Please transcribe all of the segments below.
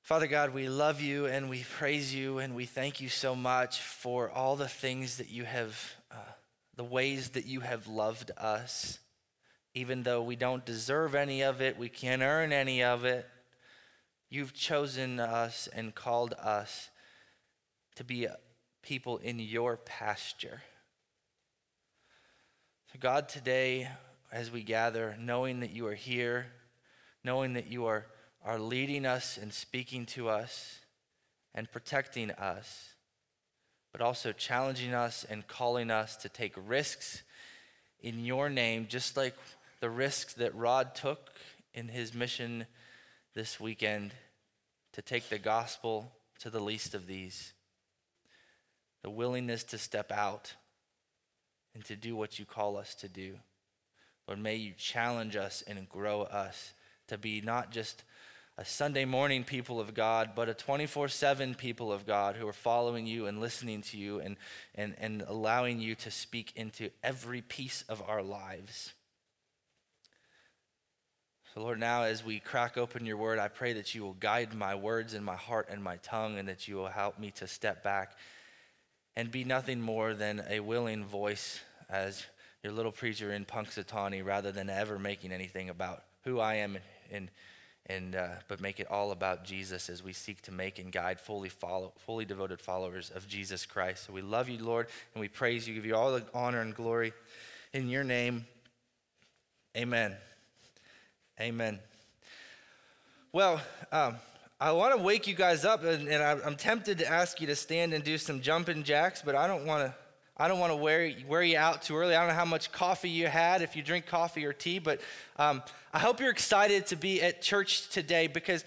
Father God, we love you and we praise you and we thank you so much for all the things that you have, the ways that you have loved us. Even though we don't deserve any of it, we can't earn any of it, you've chosen us and called us to be people in your pasture. So God, today, as we gather, knowing that you are here, knowing that you are leading us and speaking to us and protecting us, but also challenging us and calling us to take risks in your name, just like the risks that Rod took in his mission this weekend to take the gospel to the least of these. The willingness to step out and to do what you call us to do. Lord, may you challenge us and grow us to be not just a Sunday morning people of God, but a 24/7 people of God who are following you and listening to you and allowing you to speak into every piece of our lives. So Lord, now as we crack open your word, I pray that you will guide my words and my heart and my tongue, and that you will help me to step back and be nothing more than a willing voice as your little preacher in Punxsutawney, rather than ever making anything about who I am but make it all about Jesus as we seek to make and guide fully devoted followers of Jesus Christ. So we love you, Lord, and we praise you, give you all the honor and glory in your name. Amen. Amen. Well, I want to wake you guys up, and I'm tempted to ask you to stand and do some jumping jacks, but I don't want to wear you out too early. I don't know how much coffee you had, if you drink coffee or tea, but I hope you're excited to be at church today, because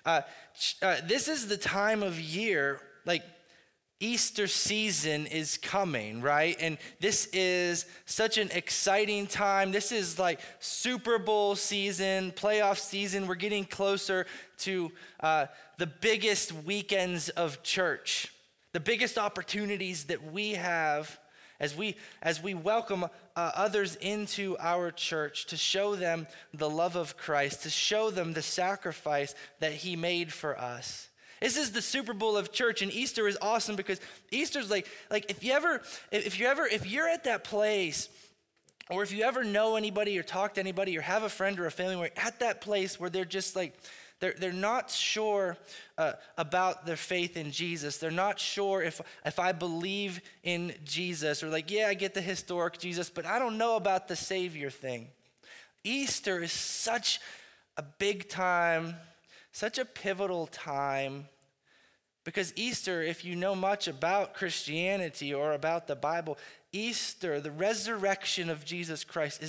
this is the time of year, like Easter season is coming, right? And this is such an exciting time. This is like Super Bowl season, playoff season. We're getting closer to the biggest weekends of church, the biggest opportunities that we have as we welcome others into our church, to show them the love of Christ, to show them the sacrifice that he made for us. This is the Super Bowl of church, and Easter is awesome because Easter's like if you're at that place, or if you ever know anybody or talk to anybody or have a friend or a family member at that place where they're just like, they're not sure about their faith in Jesus. They're not sure if I believe in Jesus, or like, yeah, I get the historic Jesus, but I don't know about the Savior thing. Easter is such a big time, such a pivotal time, because Easter, if you know much about Christianity or about the Bible, Easter, the resurrection of Jesus Christ,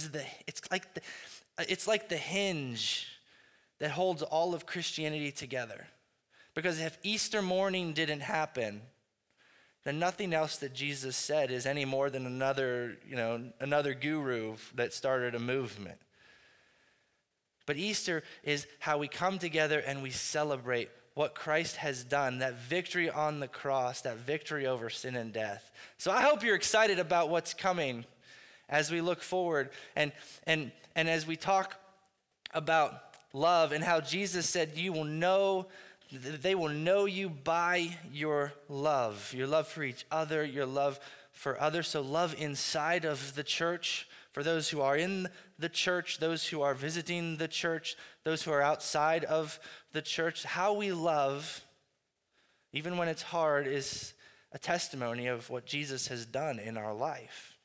it's like the hinge that holds all of Christianity together. Because if Easter morning didn't happen, then nothing else that Jesus said is any more than another guru that started a movement. But Easter is how we come together and we celebrate what Christ has done, that victory on the cross, that victory over sin and death. So I hope you're excited about what's coming as we look forward and as we talk about love and how Jesus said they will know you by your love for each other, your love for others. So love inside of the church, for those who are in the church, those who are visiting the church, those who are outside of the church. How we love, even when it's hard, is a testimony of what Jesus has done in our life.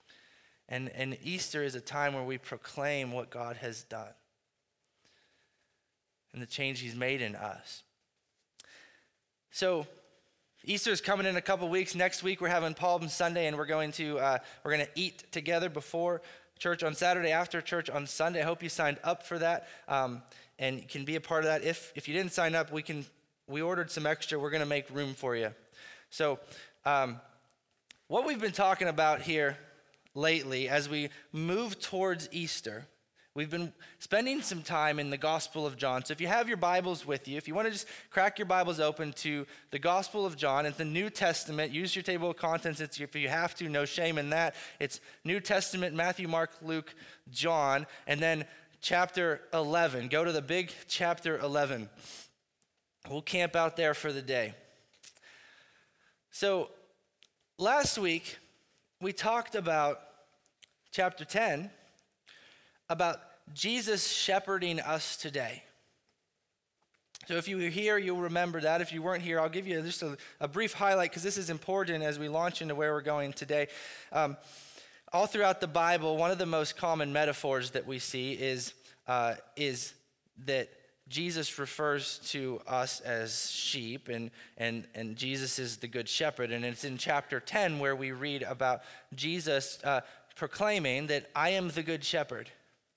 And Easter is a time where we proclaim what God has done and the change he's made in us. So Easter's coming in a couple weeks. Next week we're having Palm Sunday, and we're going to eat together before church on Saturday, after church on Sunday. I hope you signed up for that, and you can be a part of that. If you didn't sign up, we ordered some extra. We're going to make room for you. So what we've been talking about here lately as we move towards Easter, we've been spending some time in the Gospel of John. So if you have your Bibles with you, if you want to just crack your Bibles open to the Gospel of John, it's the New Testament. Use your table of contents. If you have to, no shame in that. It's New Testament, Matthew, Mark, Luke, John, and then chapter 11. Go to the big chapter 11. We'll camp out there for the day. So last week, we talked about chapter 10, about Jesus shepherding us today. So if you were here, you'll remember that. If you weren't here, I'll give you just a brief highlight because this is important as we launch into where we're going today. All throughout the Bible, one of the most common metaphors that we see is that Jesus refers to us as sheep, and Jesus is the good shepherd. And it's in chapter 10 where we read about Jesus proclaiming that I am the good shepherd.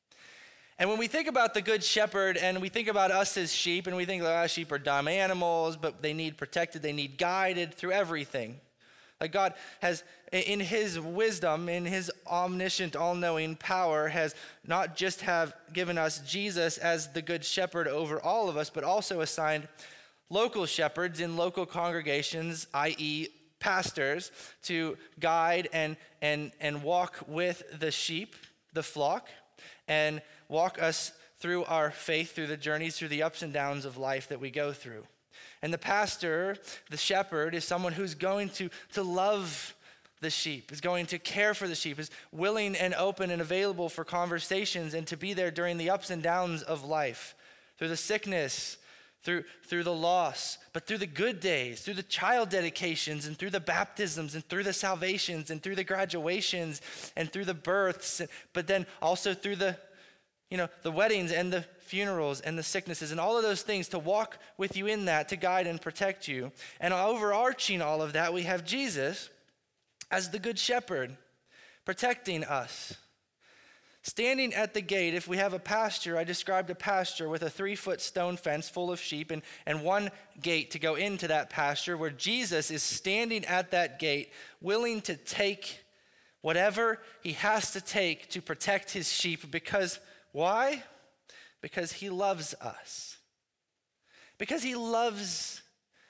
And when we think about the good shepherd and we think about us as sheep, and we think sheep are dumb animals, but they need protected, they need guided through everything. Like God has, in his wisdom, in his omniscient, all-knowing power, has not just have given us Jesus as the good shepherd over all of us, but also assigned local shepherds in local congregations, i.e. pastors, to guide and walk with the sheep, the flock, and walk us through our faith, through the journeys, through the ups and downs of life that we go through. And the pastor, the shepherd, is someone who's going to love the sheep, is going to care for the sheep, is willing and open and available for conversations and to be there during the ups and downs of life, through the sickness, through the loss, but through the good days, through the child dedications and through the baptisms and through the salvations and through the graduations and through the births, but then also through the weddings and the funerals and the sicknesses and all of those things, to walk with you in that, to guide and protect you. And overarching all of that, we have Jesus as the good shepherd, protecting us. Standing at the gate, if we have a pasture, I described a pasture with a 3-foot stone fence full of sheep and one gate to go into that pasture, where Jesus is standing at that gate, willing to take whatever he has to take to protect his sheep. Because why? Because he loves us. Because he loves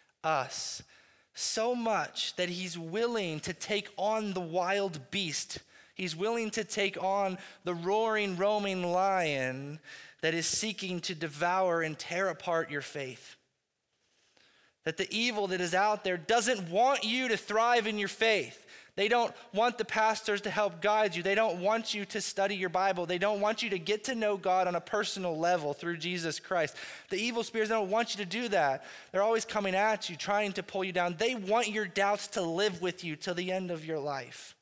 us so much that he's willing to take on the wild beast. He's willing to take on the roaring, roaming lion that is seeking to devour and tear apart your faith. That the evil that is out there doesn't want you to thrive in your faith. They don't want the pastors to help guide you. They don't want you to study your Bible. They don't want you to get to know God on a personal level through Jesus Christ. The evil spirits don't want you to do that. They're always coming at you, trying to pull you down. They want your doubts to live with you till the end of your life.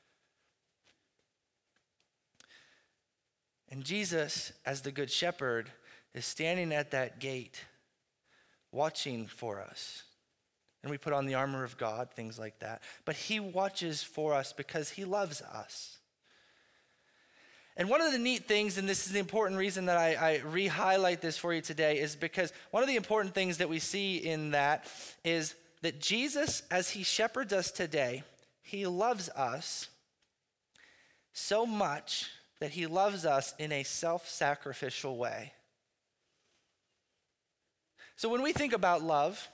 And Jesus, as the good shepherd, is standing at that gate, watching for us. And we put on the armor of God, things like that. But he watches for us because he loves us. And one of the neat things, and this is the important reason that I re-highlight this for you today, is because one of the important things that we see in that is that Jesus, as he shepherds us today, he loves us so much that he loves us in a self-sacrificial way. So when we think about love,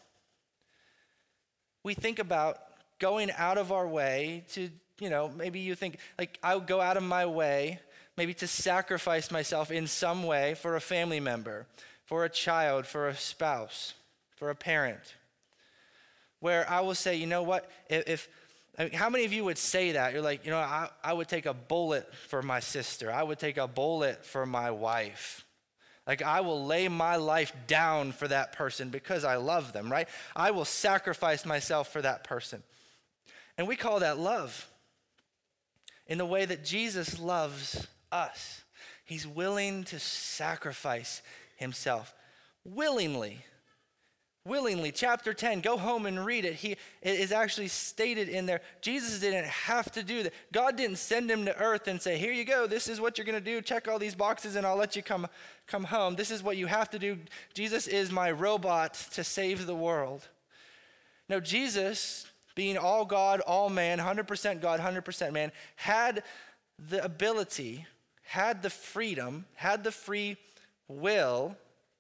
we think about going out of our way to, maybe you think, like, I would go out of my way maybe to sacrifice myself in some way for a family member, for a child, for a spouse, for a parent. Where I will say, you know what, how many of you would say that? You're like, I would take a bullet for my sister. I would take a bullet for my wife. Like, I will lay my life down for that person because I love them, right? I will sacrifice myself for that person. And we call that love. In the way that Jesus loves us. He's willing to sacrifice himself. Willingly. Chapter 10, go home and read it. It is actually stated in there. Jesus didn't have to do that. God didn't send him to earth and say, here you go, this is what you're going to do. Check all these boxes and I'll let you come home. This is what you have to do. Jesus is my robot to save the world. No, Jesus, being all God, all man, 100% God, 100% man, had the ability, had the freedom, had the free will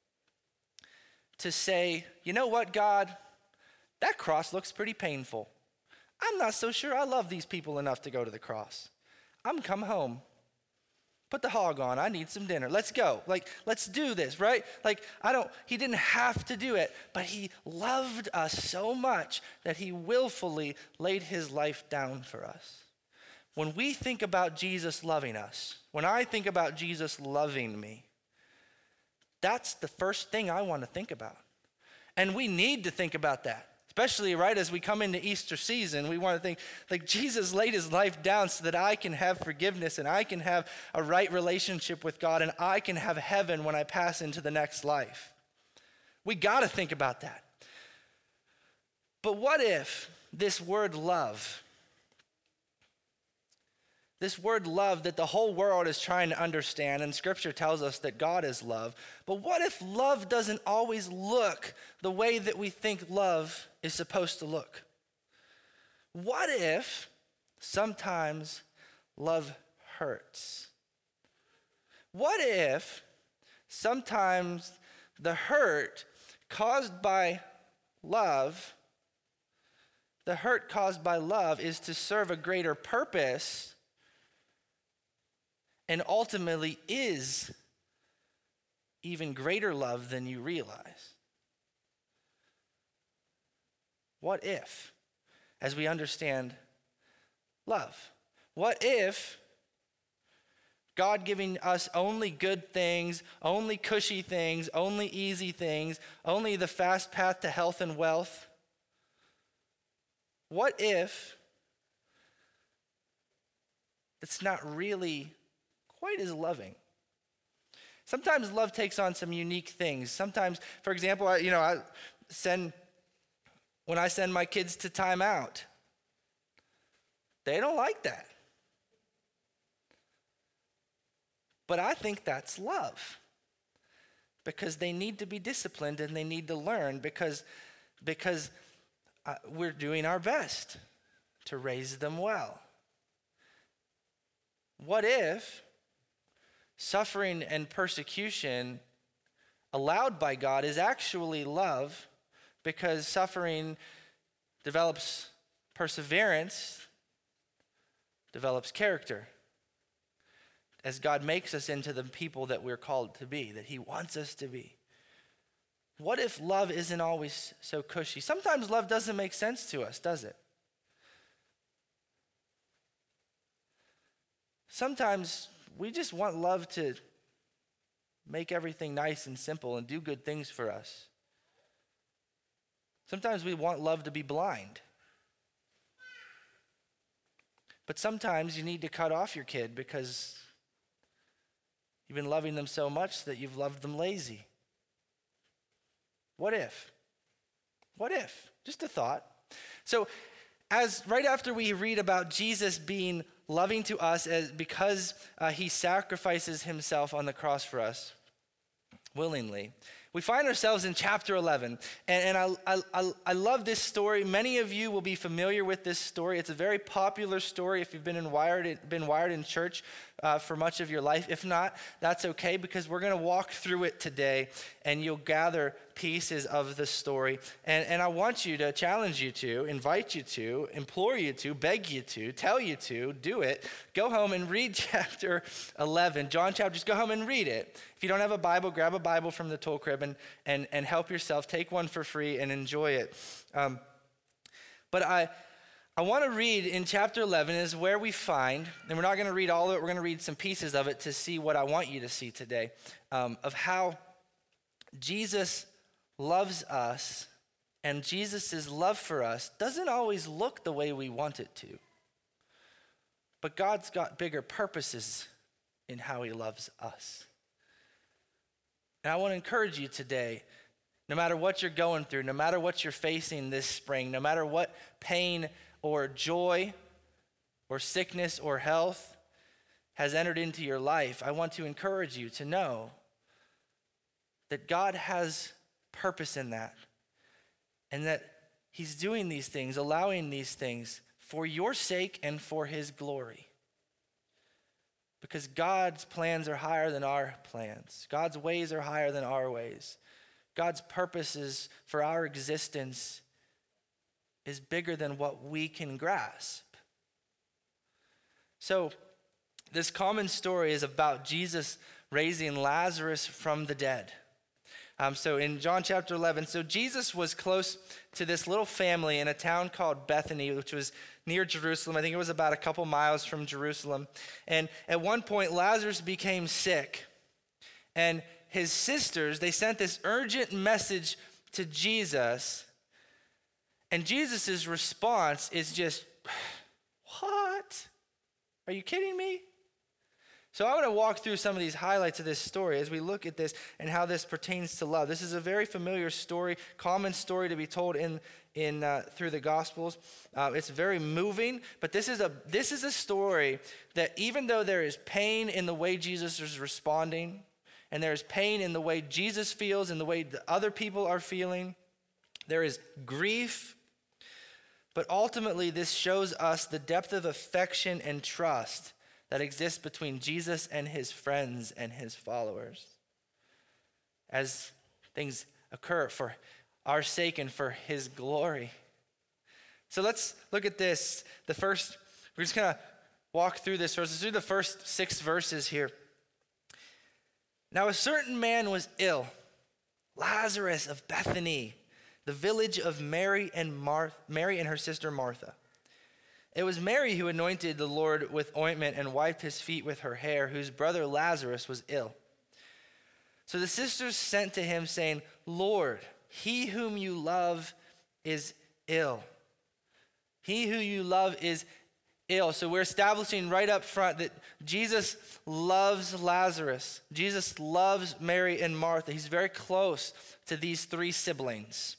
to say, you know what, God, that cross looks pretty painful. I'm not so sure I love these people enough to go to the cross. I'm come home. Put the hog on. I need some dinner. Let's go. Let's do this, right? He didn't have to do it, but he loved us so much that he willfully laid his life down for us. When we think about Jesus loving us, when I think about Jesus loving me, that's the first thing I want to think about. And we need to think about that. Especially right as we come into Easter season, we want to think like Jesus laid his life down so that I can have forgiveness and I can have a right relationship with God and I can have heaven when I pass into the next life. We got to think about that. But what if this word love that the whole world is trying to understand, and Scripture tells us that God is love, but what if love doesn't always look the way that we think love is supposed to look? What if sometimes love hurts? What if sometimes the hurt caused by love is to serve a greater purpose and ultimately is even greater love than you realize? What if, as we understand love, what if God giving us only good things, only cushy things, only easy things, only the fast path to health and wealth, what if it's not really quite as loving? Sometimes love takes on some unique things. Sometimes, for example, when I send my kids to timeout, they don't like that. But I think that's love, because they need to be disciplined and they need to learn because we're doing our best to raise them well. What if suffering and persecution allowed by God is actually love, because suffering develops perseverance, develops character, as God makes us into the people that we're called to be, that he wants us to be? What if love isn't always so cushy? Sometimes love doesn't make sense to us, does it? Sometimes we just want love to make everything nice and simple and do good things for us. Sometimes we want love to be blind. But sometimes you need to cut off your kid because you've been loving them so much that you've loved them lazy. What if? What if? Just a thought. So, right after we read about Jesus being loving to us because he sacrifices himself on the cross for us willingly, we find ourselves in chapter 11. And I love this story. Many of you will be familiar with this story. It's a very popular story if you've been wired in church for much of your life. If not, that's okay, because we're going to walk through it today and you'll gather pieces of the story. And I want you to challenge you to, invite you to, implore you to, beg you to, tell you to, do it. Go home and read chapter 11. John chapter, just go home and read it. If you don't have a Bible, grab a Bible from the toll crib and help yourself. Take one for free and enjoy it. But I want to read in chapter 11 is where we find, and we're not going to read all of it, we're going to read some pieces of it to see what I want you to see today, of how Jesus loves us, and Jesus' love for us doesn't always look the way we want it to. But God's got bigger purposes in how he loves us. And I want to encourage you today, no matter what you're going through, no matter what you're facing this spring, no matter what pain or joy or sickness or health has entered into your life, I want to encourage you to know that God has purpose in that, and that he's doing these things, allowing these things for your sake and for his glory. Because God's plans are higher than our plans. God's ways are higher than our ways. God's purposes for our existence is bigger than what we can grasp. So, This common story is about Jesus raising Lazarus from the dead. So in John chapter 11, so Jesus was close to this little family in a town called Bethany, which was near Jerusalem. I think it was about a couple miles from Jerusalem. And at one point, Lazarus became sick. And his sisters, they sent this urgent message to Jesus. And Jesus' response is just, what? Are you kidding me? So I want to walk through some of these highlights of this story as we look at this and how this pertains to love. This is a very familiar story, common story to be told in through the Gospels. It's very moving, but this is a story that even though there is pain in the way Jesus is responding, and there is pain in the way Jesus feels and the way the other people are feeling, there is grief, but ultimately this shows us the depth of affection and trust that exists between Jesus and his friends and his followers as things occur for our sake and for his glory. So let's look at this. We're just going to walk through this verse. Let's do the first 6 verses here. Now a certain man was ill, Lazarus of Bethany, the village of Mary and her sister Martha. It was Mary who anointed the Lord with ointment and wiped his feet with her hair, whose brother Lazarus was ill. So the sisters sent to him, saying, Lord, he whom you love is ill. He who you love is ill. So we're establishing right up front that Jesus loves Lazarus. Jesus loves Mary and Martha. He's very close to these 3 siblings.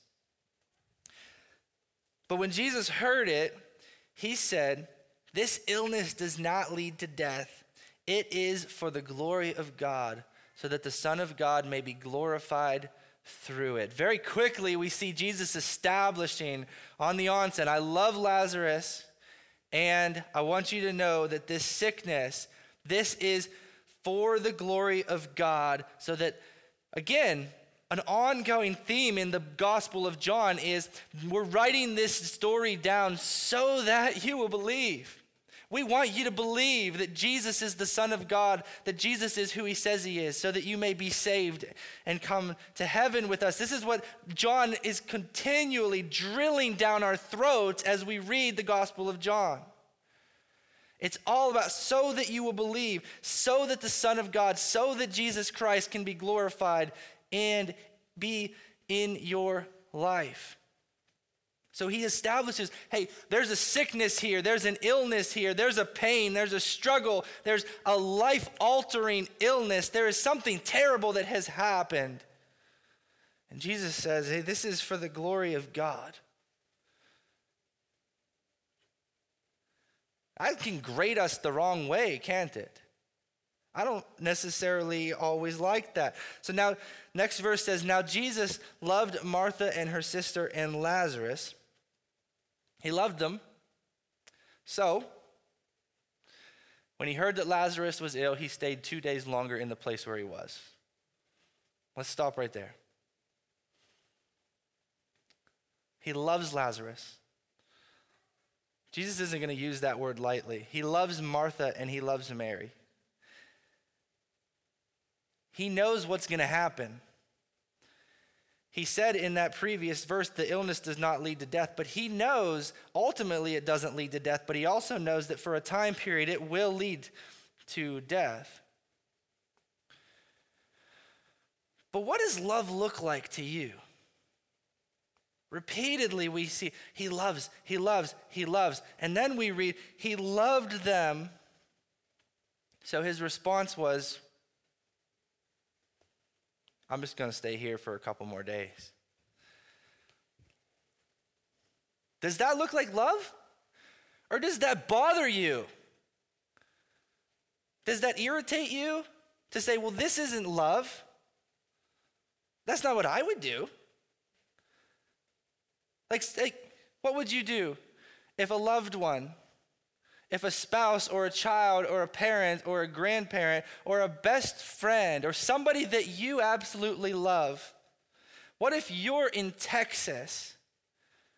But when Jesus heard it, he said, this illness does not lead to death. It is for the glory of God, so that the Son of God may be glorified through it. Very quickly, we see Jesus establishing on the onset, I love Lazarus, and I want you to know that this sickness, this is for the glory of God, so that, again, an ongoing theme in the Gospel of John is we're writing this story down so that you will believe. We want you to believe that Jesus is the Son of God, that Jesus is who he says he is, so that you may be saved and come to heaven with us. This is what John is continually drilling down our throats as we read the Gospel of John. It's all about so that you will believe, so that the Son of God, so that Jesus Christ can be glorified and be in your life. So he establishes, hey, there's a sickness here, there's an illness here, there's a pain, there's a struggle, there's a life-altering illness, there is something terrible that has happened. And Jesus says, hey, this is for the glory of God. That can grate us the wrong way, can't it? I don't necessarily always like that. So now, next verse says, now Jesus loved Martha and her sister and Lazarus. He loved them. So, when he heard that Lazarus was ill, he stayed 2 days longer in the place where he was. Let's stop right there. He loves Lazarus. Jesus isn't going to use that word lightly. He loves Martha and he loves Mary. He knows what's going to happen. He said in that previous verse, the illness does not lead to death, but he knows ultimately it doesn't lead to death, but he also knows that for a time period it will lead to death. But what does love look like to you? Repeatedly we see he loves, and then we read he loved them. So his response was, I'm just going to stay here for a couple more days. Does that look like love? Or does that bother you? Does that irritate you to say, well, this isn't love? That's not what I would do. Like, what would you do if a loved one, if a spouse or a child or a parent or a grandparent or a best friend or somebody that you absolutely love, what if you're in Texas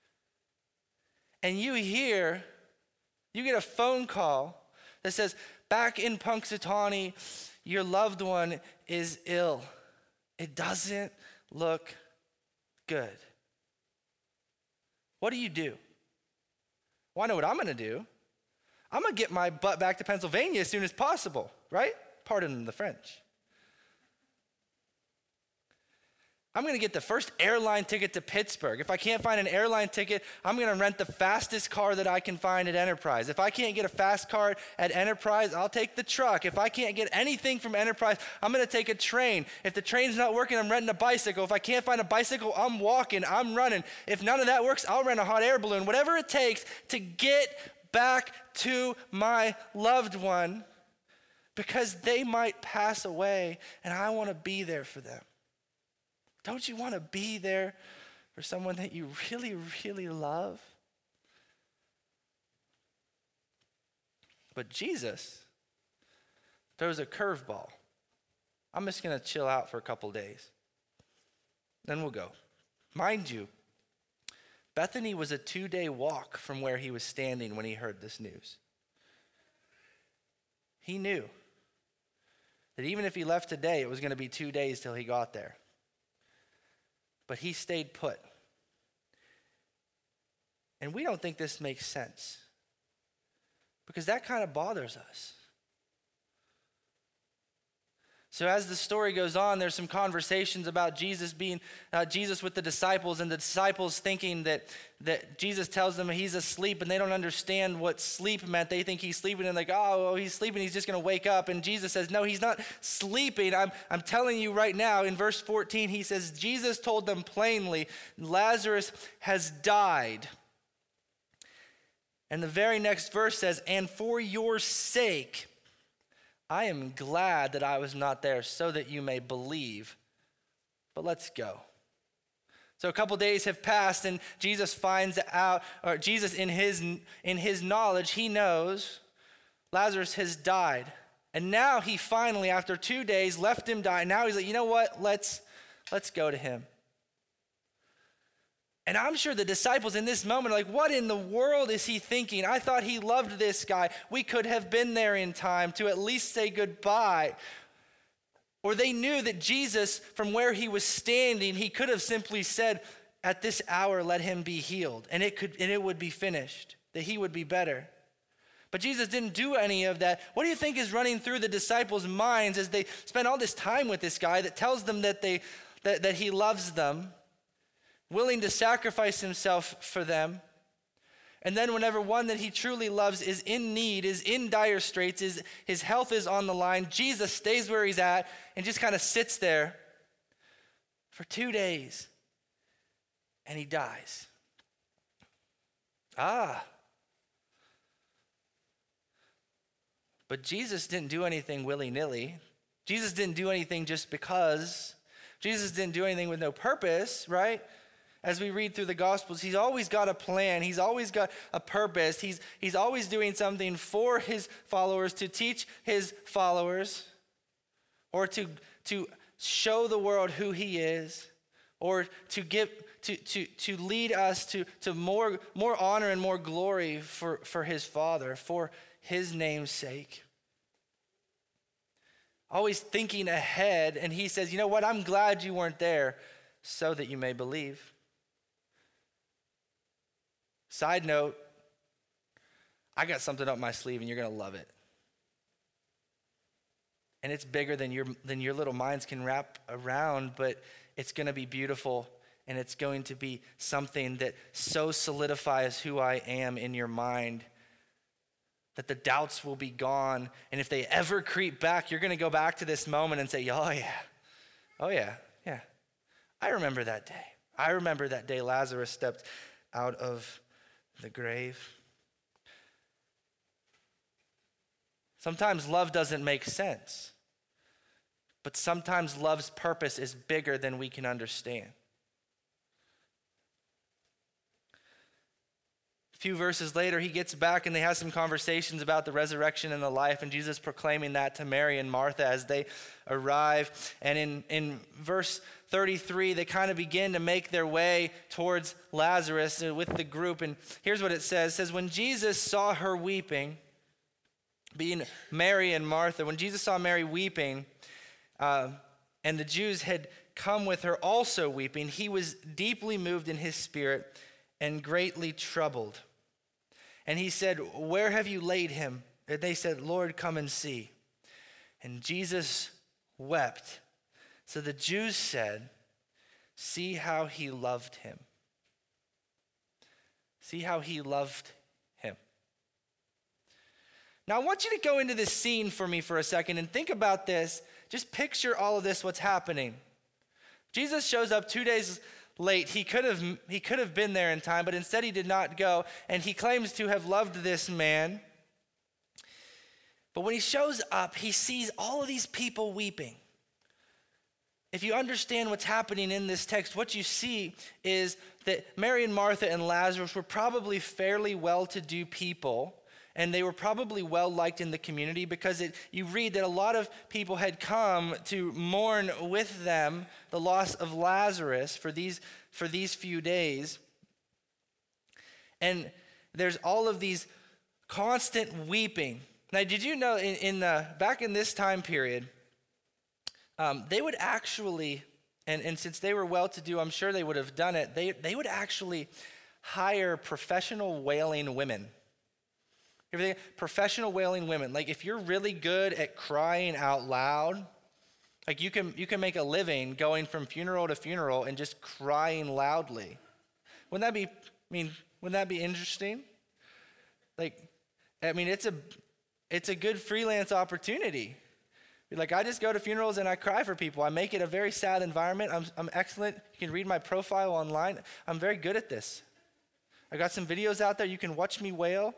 and you get a phone call that says, back in Punxsutawney, your loved one is ill. It doesn't look good. What do? Well, I know what I'm going to do. I'm going to get my butt back to Pennsylvania as soon as possible, right? Pardon the French. I'm going to get the first airline ticket to Pittsburgh. If I can't find an airline ticket, I'm going to rent the fastest car that I can find at Enterprise. If I can't get a fast car at Enterprise, I'll take the truck. If I can't get anything from Enterprise, I'm going to take a train. If the train's not working, I'm renting a bicycle. If I can't find a bicycle, I'm walking, I'm running. If none of that works, I'll rent a hot air balloon. Whatever it takes to get back to my loved one, because they might pass away and I want to be there for them. Don't you want to be there for someone that you really, really love? But Jesus throws a curveball. I'm just going to chill out for a couple days. Then we'll go. Mind you, Bethany was a 2-day walk from where he was standing when he heard this news. He knew that even if he left today, it was going to be 2 days till he got there. But he stayed put. And we don't think this makes sense, because that kind of bothers us. So as the story goes on, there's some conversations about Jesus with the disciples, and the disciples thinking that Jesus tells them he's asleep, and they don't understand what sleep meant. They think he's sleeping, and like, oh, he's sleeping, he's just going to wake up. And Jesus says, no, he's not sleeping. I'm telling you right now. In verse 14, he says, Jesus told them plainly, Lazarus has died. And the very next verse says, and for your sake, I am glad that I was not there so that you may believe. But let's go. So a couple days have passed, and Jesus finds out, or Jesus in his knowledge, he knows Lazarus has died. And now he finally, after 2 days, left him die. Now he's like, you know what? Let's go to him. And I'm sure the disciples in this moment are like, what in the world is he thinking? I thought he loved this guy. We could have been there in time to at least say goodbye. Or they knew that Jesus, from where he was standing, he could have simply said, at this hour, let him be healed. And it would be finished, that he would be better. But Jesus didn't do any of that. What do you think is running through the disciples' minds as they spend all this time with this guy that tells them that he loves them, willing to sacrifice himself for them? And then whenever one that he truly loves is in need, is in dire straits, his health is on the line, Jesus stays where he's at and just kind of sits there for 2 days, and he dies. But Jesus didn't do anything willy-nilly. Jesus didn't do anything just because. Jesus didn't do anything with no purpose, right? As we read through the Gospels, he's always got a plan. He's always got a purpose. He's always doing something for his followers, to teach his followers, or to show the world who he is, or to lead us to more honor and more glory for his Father, for his name's sake. Always thinking ahead, and he says, you know what, I'm glad you weren't there so that you may believe. Side note, I got something up my sleeve and you're going to love it. And it's bigger than your little minds can wrap around, but it's going to be beautiful, and it's going to be something that so solidifies who I am in your mind that the doubts will be gone. And if they ever creep back, you're going to go back to this moment and say, oh yeah. I remember that day. I remember that day Lazarus stepped out of the grave. Sometimes love doesn't make sense, but sometimes love's purpose is bigger than we can understand. A few verses later, he gets back and they have some conversations about the resurrection and the life, and Jesus proclaiming that to Mary and Martha as they arrive. And in verse 33, they kind of begin to make their way towards Lazarus with the group. And here's what it says. It says, when Jesus saw her weeping, being Mary and Martha. When Jesus saw Mary weeping, and the Jews had come with her also weeping, he was deeply moved in his spirit and greatly troubled. And he said, "Where have you laid him?" And they said, "Lord, come and see." And Jesus wept. So the Jews said, "See how he loved him." See how he loved him. Now I want you to go into this scene for me for a second and think about this. Just picture all of this, what's happening. Jesus shows up 2 days late. He could have been there in time, but instead he did not go, and he claims to have loved this man. But when he shows up, he sees all of these people weeping. If you understand what's happening in this text, what you see is that Mary and Martha and Lazarus were probably fairly well-to-do people, and they were probably well-liked in the community because you read that a lot of people had come to mourn with them the loss of Lazarus for these few days. And there's all of these constant weeping. Now, did you know back in this time period, they would actually, and since they were well-to-do, I'm sure they would have done it, they would actually hire professional wailing women. Professional wailing women. Like if you're really good at crying out loud, like you can make a living going from funeral to funeral and just crying loudly. Wouldn't that be interesting? It's a good freelance opportunity. Like I just go to funerals and I cry for people. I make it a very sad environment. I'm excellent. You can read my profile online. I'm very good at this. I got some videos out there. You can watch me wail.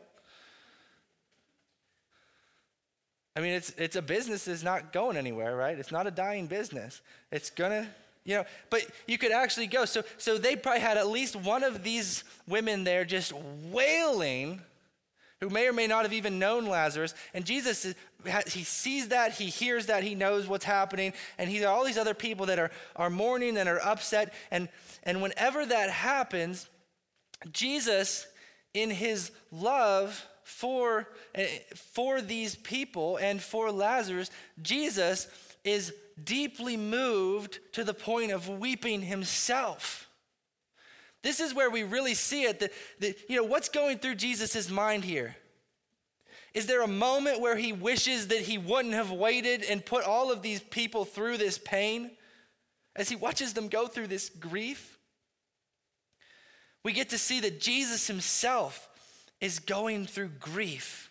I mean, it's a business that's not going anywhere, right? It's not a dying business. It's gonna, but you could actually go. So they probably had at least one of these women there just wailing, who may or may not have even known Lazarus. And Jesus, he sees that, he hears that, he knows what's happening, and he's all these other people that are mourning and are upset. And whenever that happens, Jesus, in his love for these people and for Lazarus, Jesus is deeply moved to the point of weeping himself. This is where we really see it, that what's going through Jesus' mind here? Is there a moment where he wishes that he wouldn't have waited and put all of these people through this pain as he watches them go through this grief? We get to see that Jesus himself is going through grief.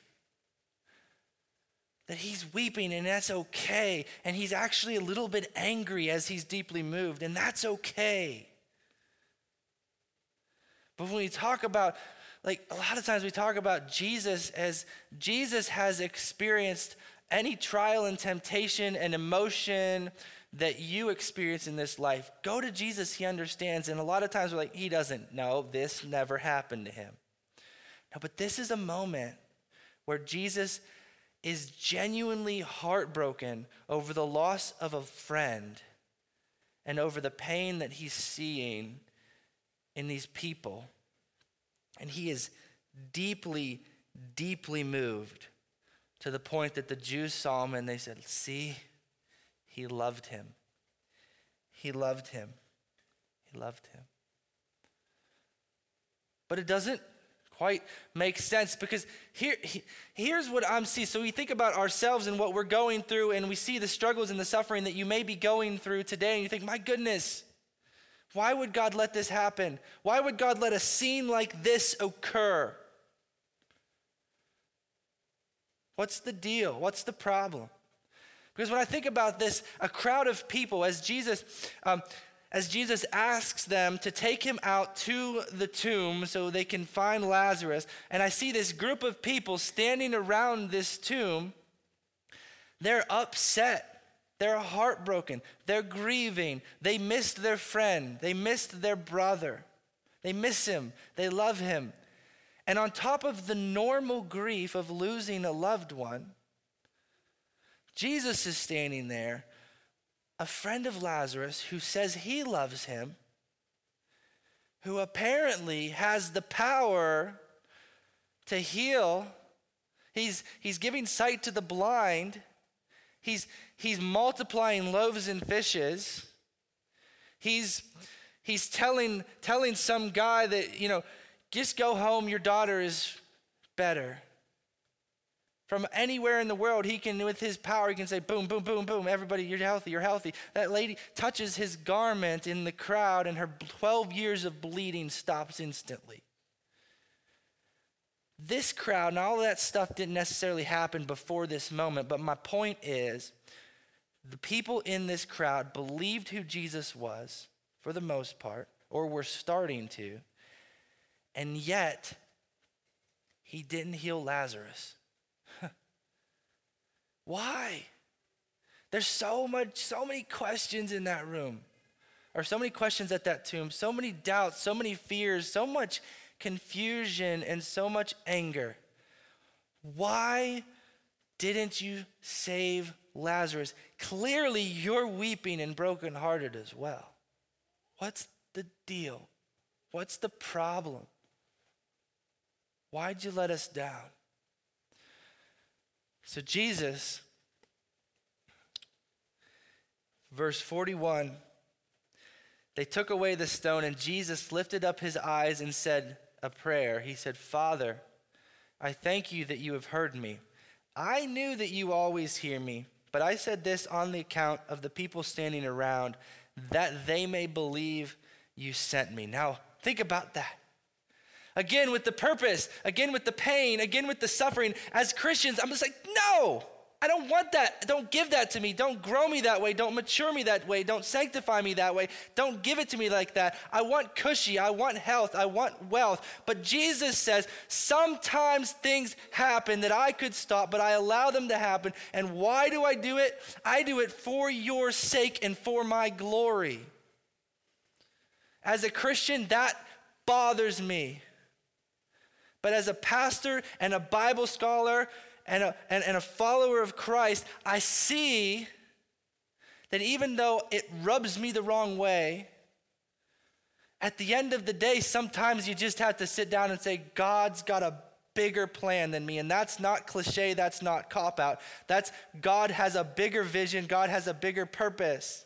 That he's weeping and that's okay. And he's actually a little bit angry as he's deeply moved, and that's okay. But when we talk about, a lot of times we talk about Jesus as Jesus has experienced any trial and temptation and emotion that you experience in this life. Go to Jesus, he understands. And a lot of times we're like, he doesn't know, this never happened to him. No, but this is a moment where Jesus is genuinely heartbroken over the loss of a friend and over the pain that he's seeing in these people. And he is deeply, deeply moved to the point that the Jews saw him and they said, "See, he loved him. He loved him. He loved him." But it doesn't quite make sense, because here's what I'm seeing. So we think about ourselves and what we're going through, and we see the struggles and the suffering that you may be going through today, and you think, my goodness, why would God let this happen? Why would God let a scene like this occur? What's the deal? What's the problem? Because when I think about this, a crowd of people, as Jesus asks them to take him out to the tomb so they can find Lazarus, and I see this group of people standing around this tomb, they're upset. They're heartbroken. They're grieving. They missed their friend. They missed their brother. They miss him. They love him. And on top of the normal grief of losing a loved one, Jesus is standing there, a friend of Lazarus who says he loves him, who apparently has the power to heal He's giving sight to the blind. He's multiplying loaves and fishes. He's telling some guy that, just go home, your daughter is better. From anywhere in the world, he can, with his power, he can say, boom, boom, boom, boom, everybody, you're healthy, you're healthy. That lady touches his garment in the crowd, and her 12 years of bleeding stops instantly. This crowd, and all of that stuff didn't necessarily happen before this moment, but my point is, the people in this crowd believed who Jesus was, for the most part, or were starting to, and yet, he didn't heal Lazarus. Why? There's so many questions in that room, or so many questions at that tomb, so many doubts, so many fears, so much confusion, and so much anger. Why didn't you save Lazarus? Clearly, you're weeping and brokenhearted as well. What's the deal? What's the problem? Why'd you let us down? So Jesus, verse 41, they took away the stone, and Jesus lifted up his eyes and said a prayer. He said, Father, I thank you that you have heard me. I knew that you always hear me, but I said this on the account of the people standing around, that they may believe you sent me. Now, think about that. Again, with the purpose, again, with the pain, again, with the suffering. As Christians, I'm just like, no, I don't want that. Don't give that to me. Don't grow me that way. Don't mature me that way. Don't sanctify me that way. Don't give it to me like that. I want cushy. I want health. I want wealth. But Jesus says, sometimes things happen that I could stop, but I allow them to happen. And why do I do it? I do it for your sake and for my glory. As a Christian, that bothers me. But as a pastor and a Bible scholar and a follower of Christ, I see that even though it rubs me the wrong way, at the end of the day, sometimes you just have to sit down and say, God's got a bigger plan than me. And that's not cliche, that's not cop-out. That's God has a bigger vision, God has a bigger purpose.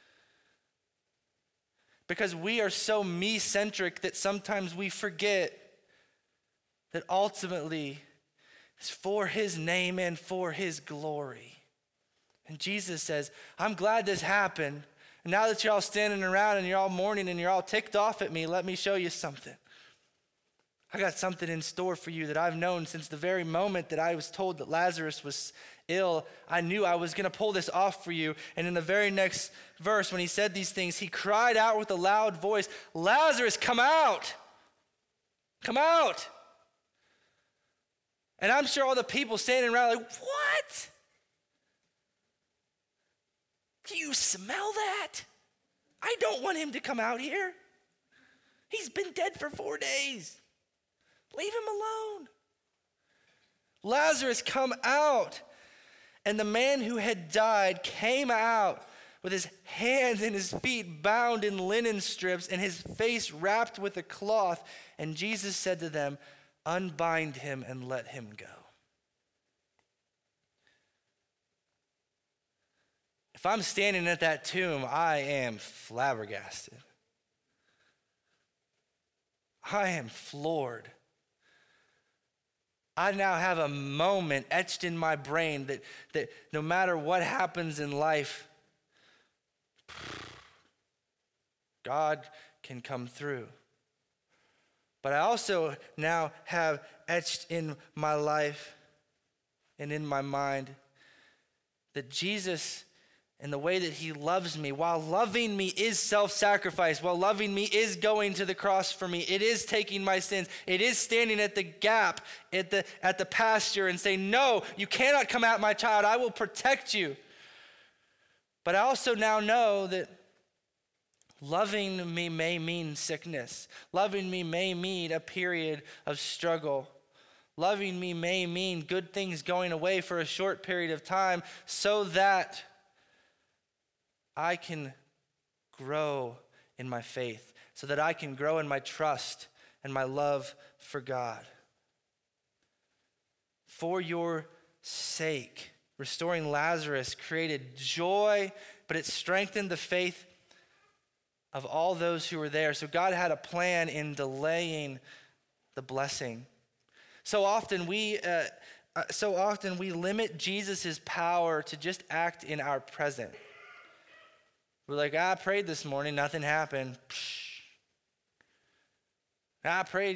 Because we are so me-centric that sometimes we forget that ultimately it's for his name and for his glory. And Jesus says, I'm glad this happened. And now that you're all standing around and you're all mourning and you're all ticked off at me, let me show you something. I got something in store for you that I've known since the very moment that I was told that Lazarus was ill. I knew I was going to pull this off for you. And in the very next verse, when he said these things, he cried out with a loud voice, Lazarus, come out! Come out! And I'm sure all the people standing around like, what? Do you smell that? I don't want him to come out here. He's been dead for 4 days. Leave him alone. Lazarus, come out. And the man who had died came out with his hands and his feet bound in linen strips and his face wrapped with a cloth. And Jesus said to them, unbind him and let him go. If I'm standing at that tomb, I am flabbergasted. I am floored. I now have a moment etched in my brain that no matter what happens in life, God can come through. But I also now have etched in my life and in my mind that Jesus, and the way that he loves me, while loving me is self-sacrifice, while loving me is going to the cross for me, it is taking my sins, it is standing at the gap, at the pasture and saying, no, you cannot come out, my child, I will protect you. But I also now know that loving me may mean sickness. Loving me may mean a period of struggle. Loving me may mean good things going away for a short period of time so that I can grow in my faith, so that I can grow in my trust and my love for God. for your sake. Restoring Lazarus created joy, but it strengthened the faith of all those who were there. So God had a plan in delaying the blessing. So often we limit Jesus' power to just act in our present. We're like, I prayed this morning, nothing happened. I prayed,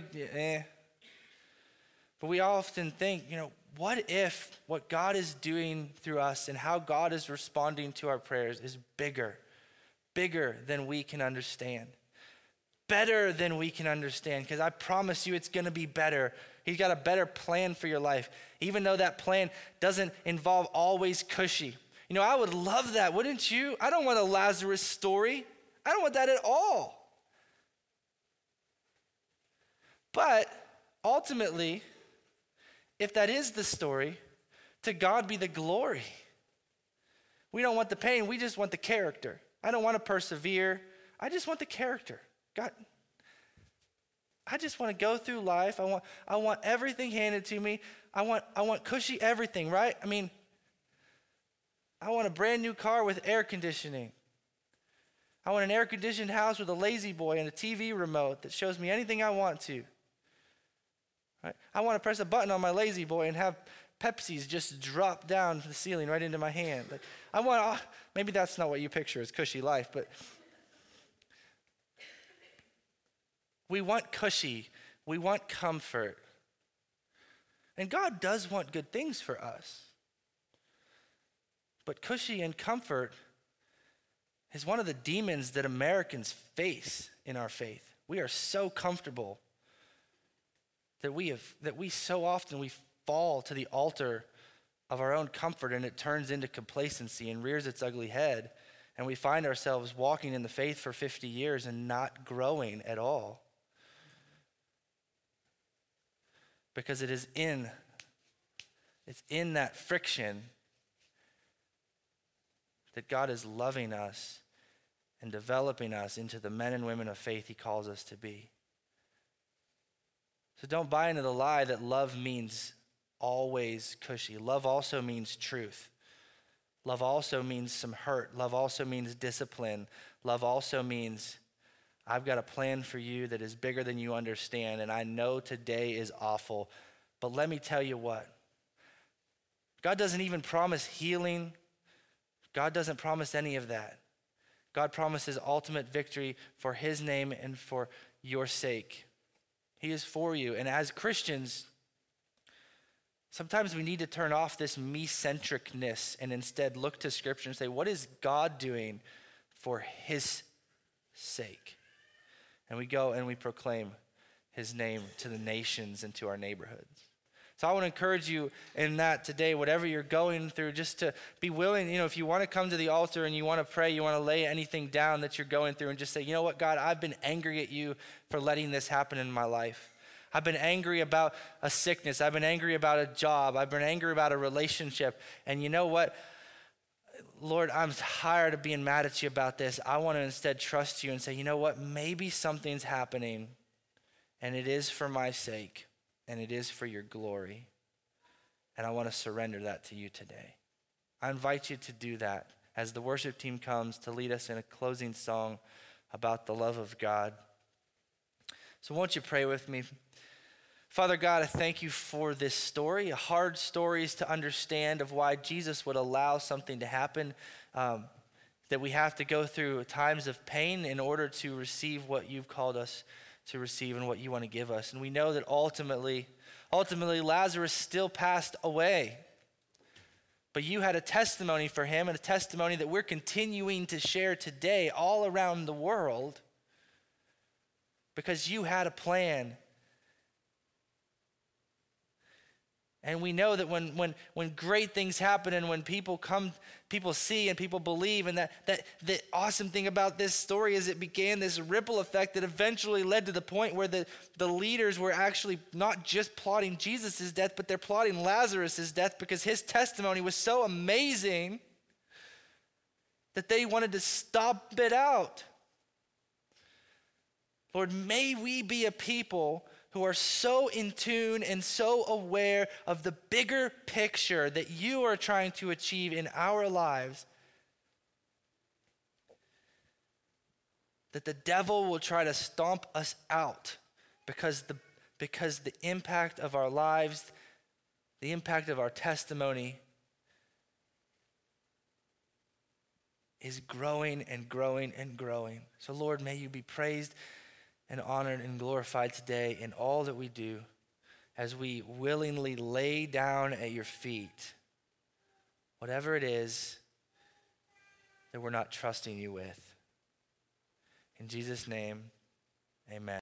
But we often think, what if what God is doing through us and how God is responding to our prayers is bigger than we can understand, better than we can understand, because I promise you it's going to be better. He's got a better plan for your life, even though that plan doesn't involve always cushy. I would love that, wouldn't you? I don't want a Lazarus story. I don't want that at all. But ultimately, if that is the story, to God be the glory. We don't want the pain, we just want the character. I don't want to persevere. I just want the character. God, I just want to go through life. I want everything handed to me. I want cushy everything, right? I want a brand new car with air conditioning. I want an air-conditioned house with a lazy boy and a TV remote that shows me anything I want to. Right? I want to press a button on my lazy boy and have Pepsis just drop down to the ceiling right into my hand. Maybe that's not what you picture as cushy life, but we want cushy. We want comfort. And God does want good things for us. But cushy and comfort is one of the demons that Americans face in our faith. We are so comfortable that we so often fall to the altar of our own comfort, and it turns into complacency and rears its ugly head, and we find ourselves walking in the faith for 50 years and not growing at all. Because it's in that friction that God is loving us and developing us into the men and women of faith he calls us to be. So don't buy into the lie that love means always cushy. Love also means truth. Love also means some hurt. Love also means discipline. Love also means I've got a plan for you that is bigger than you understand, and I know today is awful, but let me tell you what. God doesn't even promise healing. God doesn't promise any of that. God promises ultimate victory for his name and for your sake. He is for you. And as Christians, sometimes we need to turn off this me-centricness and instead look to Scripture and say, what is God doing for his sake? And we go and we proclaim his name to the nations and to our neighborhoods. So I want to encourage you in that today, whatever you're going through, just to be willing, if you want to come to the altar and you want to pray, you want to lay anything down that you're going through and just say, you know what, God, I've been angry at you for letting this happen in my life. I've been angry about a sickness. I've been angry about a job. I've been angry about a relationship. And you know what? Lord, I'm tired of being mad at you about this. I want to instead trust you and say, you know what? Maybe something's happening and it is for my sake. And it is for your glory. And I want to surrender that to you today. I invite you to do that as the worship team comes to lead us in a closing song about the love of God. So won't you pray with me? Father God, I thank you for this story, hard stories to understand of why Jesus would allow something to happen, that we have to go through times of pain in order to receive what you've called us to receive and what you want to give us. And we know that ultimately Lazarus still passed away. But you had a testimony for him, and a testimony that we're continuing to share today all around the world because you had a plan. And we know that when great things happen and when people come, people see and people believe, and that the awesome thing about this story is it began this ripple effect that eventually led to the point where the leaders were actually not just plotting Jesus' death, but they're plotting Lazarus' death because his testimony was so amazing that they wanted to stop it out. Lord, may we be a people who are so in tune and so aware of the bigger picture that you are trying to achieve in our lives, that the devil will try to stomp us out because the impact of our lives, the impact of our testimony is growing and growing and growing. So Lord, may you be praised and honored and glorified today in all that we do as we willingly lay down at your feet whatever it is that we're not trusting you with. In Jesus' name, amen.